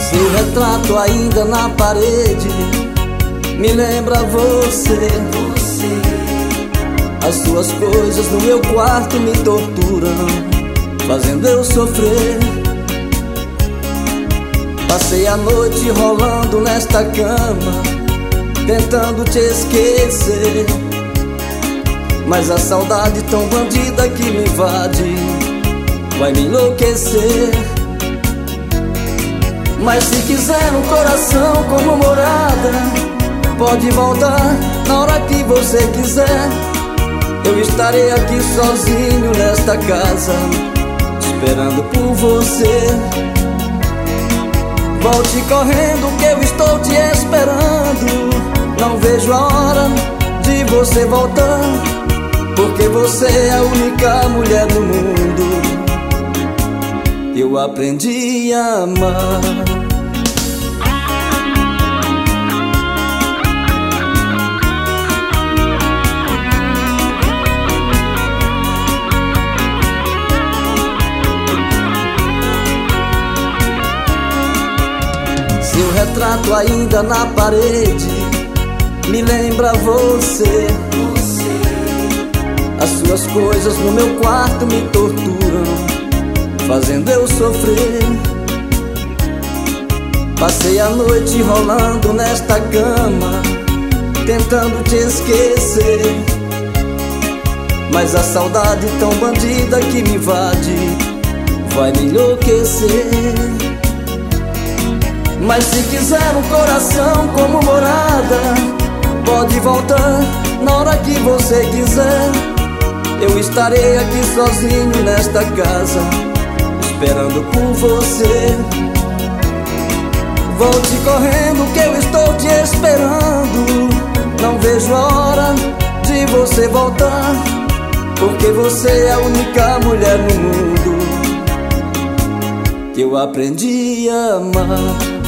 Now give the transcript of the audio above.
Seu retrato ainda na parede me lembra você. As suas coisas no meu quarto me torturam, fazendo eu sofrer. Passei a noite rolando nesta cama, tentando te esquecer, mas a saudade tão bandida que me invade vai me enlouquecer. Mas se quiser um coração como morada, pode voltar na hora que você quiser. Eu estarei aqui sozinho nesta casa, esperando por você. Volte correndo que eu estou te esperando. Não vejo a hora de você voltar, porque você é a única mulher do mundo que eu aprendi a amar. Seu retrato ainda na parede me lembra você. As suas coisas no meu quarto me torturam, fazendo eu sofrer. Passei a noite rolando nesta cama, tentando te esquecer, mas a saudade tão bandida que me invade vai me enlouquecer. Mas se quiser um coração como morada, pode voltar na hora que você quiser. Eu estarei aqui sozinho nesta casa, esperando por você. Volte correndo que eu estou te esperando. Não vejo a hora de você voltar, porque você é a única mulher no mundo que eu aprendi a amar.